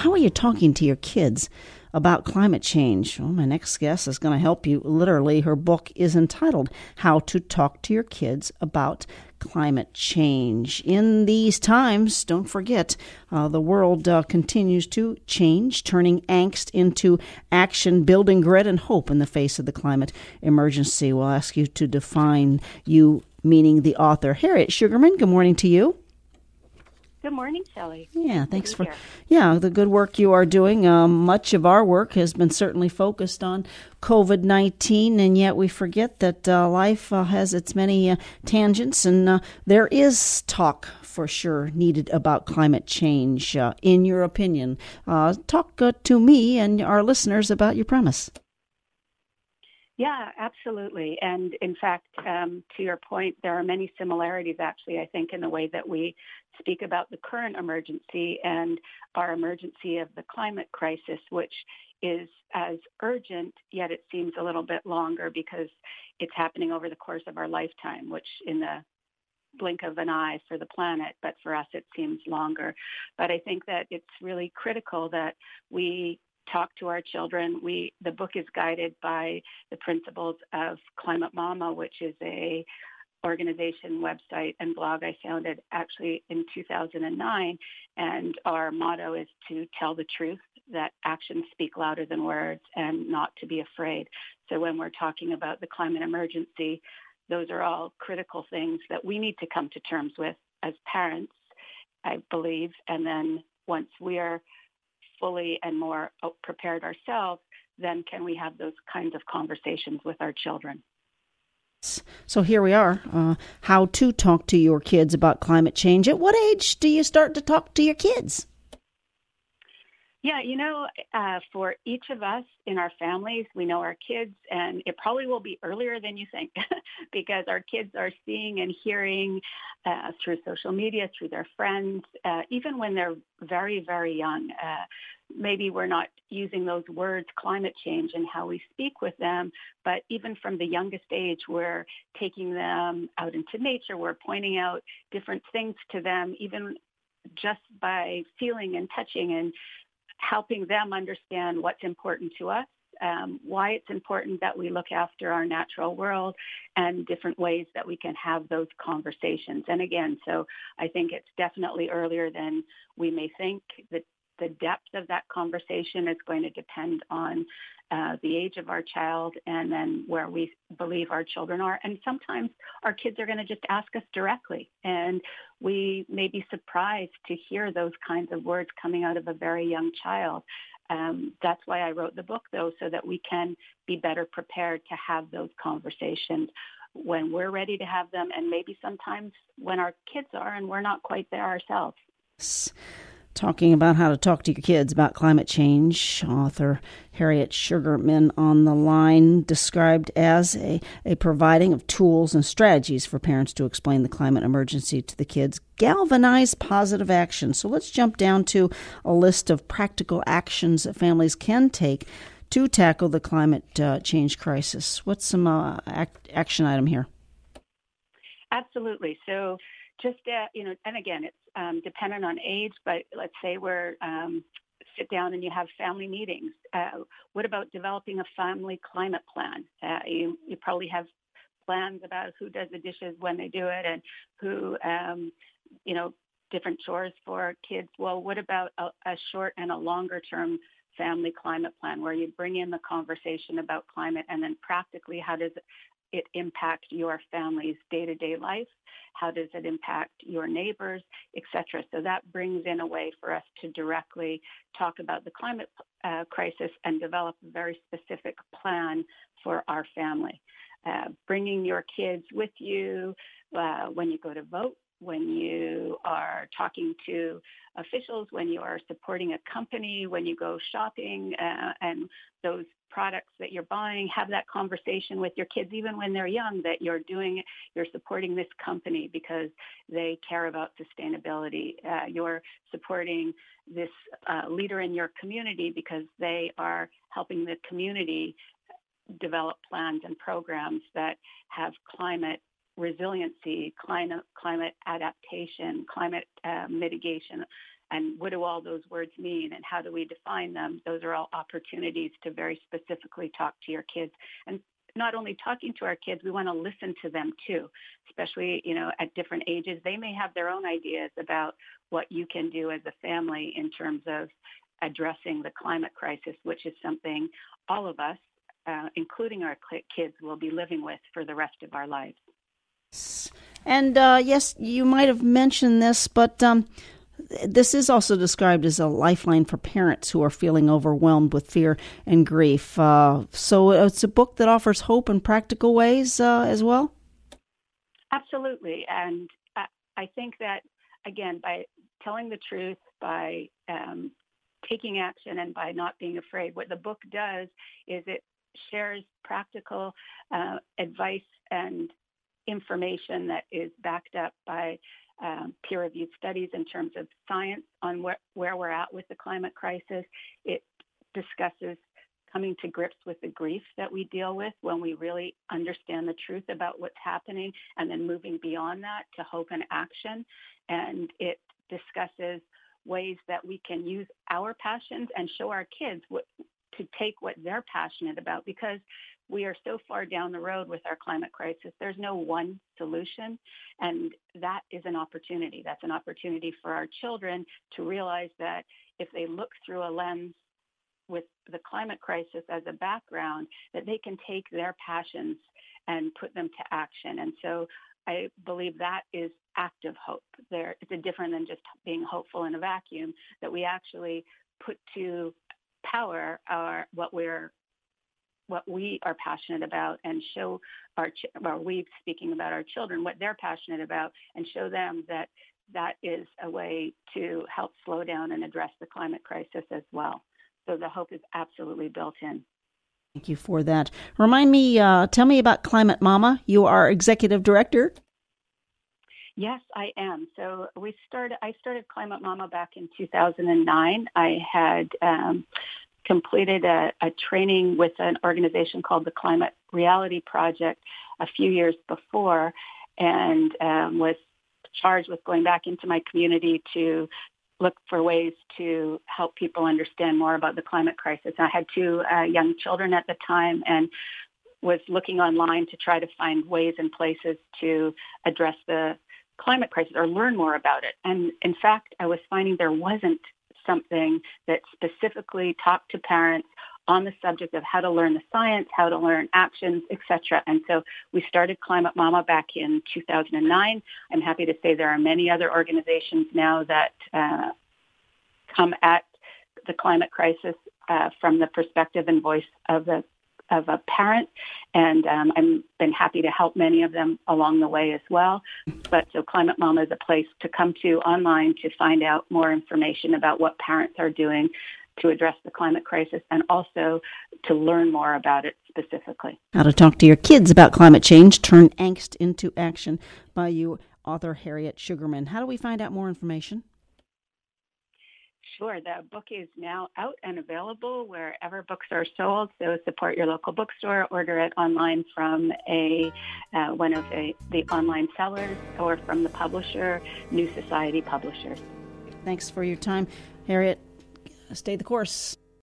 how are you talking to your kids about climate change? Well, my next guest is going to help you. Literally, her book is entitled How to Talk to Your Kids About Climate Change. In these times, don't forget, the world continues to change, turning angst into action, building grit and hope in the face of the climate emergency. We'll ask you to define you, meaning the author. Harriet Sugarman, good morning to you. Good morning, Shelley. Yeah, thanks for the good work you are doing. Much of our work has been certainly focused on COVID-19, and yet we forget that life has its many tangents, and there is talk for sure needed about climate change. In your opinion, talk to me and our listeners about your premise. Yeah, absolutely. And in fact, to your point, there are many similarities, actually, I think, in the way that we speak about the current emergency and our emergency of the climate crisis, which is as urgent, yet it seems a little bit longer because it's happening over the course of our lifetime, which in the blink of an eye for the planet, but for us it seems longer. But I think that it's really critical that we talk to our children. The book is guided by the principles of Climate Mama, which is a organization, website, and blog I founded actually in 2009. And our motto is to tell the truth, that actions speak louder than words, and not to be afraid. So when we're talking about the climate emergency, those are all critical things that we need to come to terms with as parents, I believe. And then once we are fully and more prepared ourselves, then can we have those kinds of conversations with our children. So here we are, how to talk to your kids about climate change. At what age do you start to talk to your kids? Yeah, for each of us in our families, we know our kids, and it probably will be earlier than you think because our kids are seeing and hearing through social media, through their friends, even when they're very, very young. Maybe we're not using those words, climate change, and how we speak with them, but even from the youngest age, we're taking them out into nature. We're pointing out different things to them, even just by feeling and touching and helping them understand what's important to us, why it's important that we look after our natural world, and different ways that we can have those conversations. And again, so I think it's definitely earlier than we may think. The depth of that conversation is going to depend on the age of our child and then where we believe our children are. And sometimes our kids are going to just ask us directly, and we may be surprised to hear those kinds of words coming out of a very young child. That's why I wrote the book, though, so that we can be better prepared to have those conversations when we're ready to have them, and maybe sometimes when our kids are and we're not quite there ourselves. Talking about how to talk to your kids about climate change, author Harriet Sugarman on the line, described as a providing of tools and strategies for parents to explain the climate emergency to the kids, galvanize positive action. So let's jump down to a list of practical actions that families can take to tackle the climate change crisis. What's some action item here? Absolutely. So just, and again, it's dependent on age, but let's say we're sit down and you have family meetings. What about developing a family climate plan? You probably have plans about who does the dishes when they do it and who, different chores for kids. Well, what about a short and a longer term family climate plan where you bring in the conversation about climate and then practically how does it impact your family's day-to-day life? How does it impact your neighbors, et cetera? So that brings in a way for us to directly talk about the climate crisis and develop a very specific plan for our family. Bringing your kids with you when you go to vote, when you are talking to officials, when you are supporting a company, when you go shopping, and those products that you're buying, have that conversation with your kids, even when they're young, that you're supporting this company because they care about sustainability. You're supporting this leader in your community because they are helping the community develop plans and programs that have climate resiliency, climate adaptation, climate mitigation and what do all those words mean, and how do we define them? Those are all opportunities to very specifically talk to your kids. And not only talking to our kids, we want to listen to them too, especially, at different ages. They may have their own ideas about what you can do as a family in terms of addressing the climate crisis, which is something all of us, including our kids, will be living with for the rest of our lives. And yes, you might have mentioned this, but this is also described as a lifeline for parents who are feeling overwhelmed with fear and grief. So it's a book that offers hope in practical ways as well? Absolutely. And I think that, again, by telling the truth, by taking action, and by not being afraid, what the book does is it shares practical advice and information that is backed up by peer-reviewed studies in terms of science on where we're at with the climate crisis. It discusses coming to grips with the grief that we deal with when we really understand the truth about what's happening, and then moving beyond that to hope and action. And it discusses ways that we can use our passions and show our kids to take what they're passionate about, because we are so far down the road with our climate crisis. There's no one solution, and that is an opportunity. That's an opportunity for our children to realize that if they look through a lens with the climate crisis as a background, that they can take their passions and put them to action. And so I believe that is active hope. It's different than just being hopeful in a vacuum, that we actually put to power what we are passionate about, and show we speaking about our children what they're passionate about, and show them that is a way to help slow down and address the climate crisis as well. So the hope is absolutely built in. Thank you for that. Tell me about Climate Mama. You are executive director. Yes, I am. So I started Climate Mama back in 2009. I had completed a training with an organization called the Climate Reality Project a few years before, and was charged with going back into my community to look for ways to help people understand more about the climate crisis. I had two young children at the time, and was looking online to try to find ways and places to address the climate crisis or learn more about it. And in fact, I was finding there wasn't something that specifically talked to parents on the subject of how to learn the science, how to learn actions, etc. And so we started Climate Mama back in 2009. I'm happy to say there are many other organizations now that come at the climate crisis from the perspective and voice of a parent, and I've been happy to help many of them along the way as well. But so Climate Mama is a place to come to online to find out more information about what parents are doing to address the climate crisis, and also to learn more about it specifically. How to Talk to Your Kids About Climate Change, Turn Angst into Action, by you, author Harriet Sugarman. How do we find out more information? Sure. The book is now out and available wherever books are sold. So support your local bookstore, order it online from one of the online sellers, or from the publisher, New Society Publishers. Thanks for your time, Harriet. Stay the course.